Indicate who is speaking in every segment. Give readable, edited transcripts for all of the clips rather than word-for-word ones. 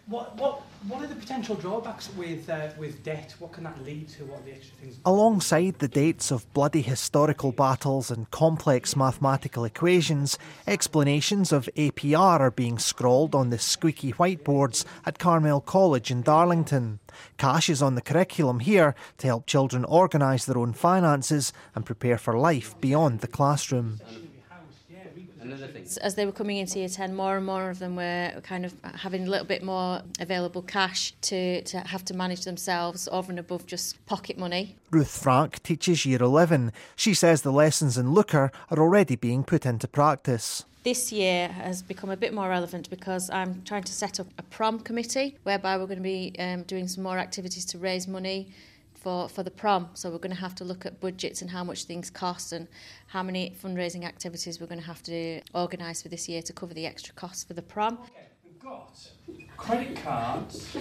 Speaker 1: What are the potential drawbacks with debt? What can that lead to? What are the extra things?
Speaker 2: Alongside the dates of bloody historical battles and complex mathematical equations, explanations of APR are being scrawled on the squeaky whiteboards at Carmel College in Darlington. Cash is on the curriculum here to help children organise their own finances and prepare for life beyond the classroom.
Speaker 3: As they were coming into Year 10, more and more of them were kind of having a little bit more available cash to have to manage themselves over and above just pocket money.
Speaker 2: Ruth Frank teaches Year 11. She says the lessons in Looker are already being put into practice.
Speaker 3: This year has become a bit more relevant because I'm trying to set up a prom committee whereby we're going to be doing some more activities to raise money for the prom. So we're going to have to look at budgets and how much things cost and how many fundraising activities we're going to have to organise for this year to cover the extra costs for the prom.
Speaker 1: Okay, we've got credit cards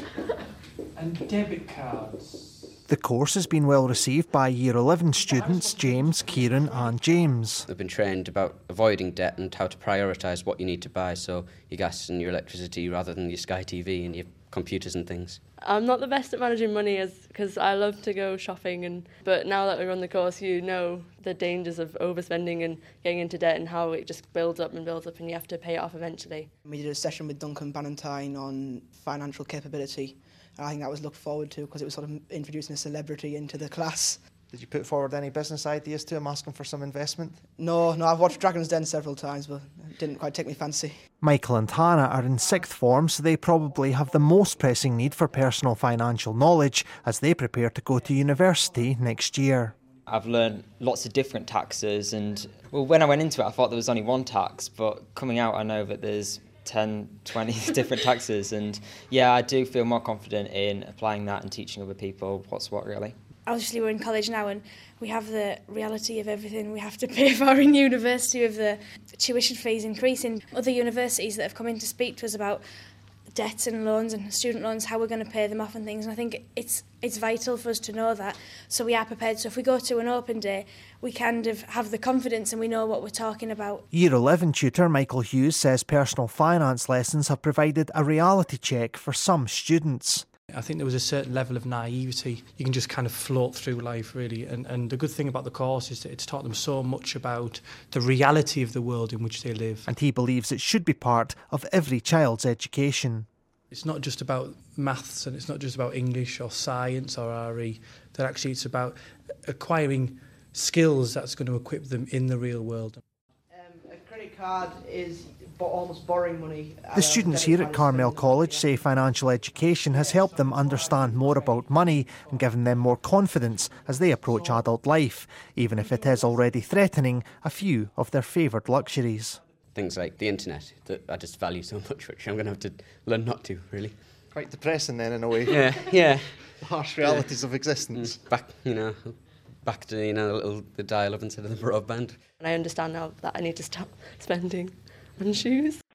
Speaker 1: and debit cards.
Speaker 2: The course has been well received by Year 11 students James, Kieran and James.
Speaker 4: They've been trained about avoiding debt and how to prioritise what you need to buy, so your gas and your electricity rather than your Sky TV and your computers and things.
Speaker 5: I'm not the best at managing money because I love to go shopping, but now that we run the course, you know the dangers of overspending and getting into debt and how it just builds up and you have to pay it off eventually.
Speaker 6: We did a session with Duncan Bannatyne on financial capability. I think that was looked forward to because it was sort of introducing a celebrity into the class.
Speaker 2: Did you put forward any business ideas to him, asking for some investment?
Speaker 6: No, I've watched Dragon's Den several times, but it didn't quite take me fancy.
Speaker 2: Michael and Hannah are in 6th form, so they probably have the most pressing need for personal financial knowledge as they prepare to go to university next year.
Speaker 7: I've learned lots of different taxes and, well, when I went into it I thought there was only one tax, but coming out I know that there's 10, 20 different taxes, and yeah, I do feel more confident in applying that and teaching other people what's what really.
Speaker 8: Obviously we're in college now and we have the reality of everything we have to pay for in university, with the tuition fees increasing. Other universities that have come in to speak to us about debts and loans and student loans, how we're going to pay them off and things, and I think it's vital for us to know that so we are prepared. So if we go to an open day, we kind of have the confidence and we know what we're talking about.
Speaker 2: Year 11 tutor Michael Hughes says personal finance lessons have provided a reality check for some students.
Speaker 1: I think there was a certain level of naivety. You can just kind of float through life, really. And the good thing about the course is that it's taught them so much about the reality of the world in which they live.
Speaker 2: And he believes it should be part of every child's education.
Speaker 1: It's not just about maths and it's not just about English or science or RE. That actually it's about acquiring skills that's going to equip them in the real world.
Speaker 6: A credit card is almost borrowing money.
Speaker 2: The students here at Carmel College say financial education has helped them understand more about money and given them more confidence as they approach adult life, even if it is already threatening a few of their favoured luxuries.
Speaker 4: Things like the internet that I just value so much, which I'm going to have to learn not to, really.
Speaker 2: Quite depressing then, in a way.
Speaker 4: Yeah.
Speaker 2: The harsh realities of existence.
Speaker 4: Back to the dial-up instead of the broadband.
Speaker 5: And I understand now that I need to stop spending on shoes.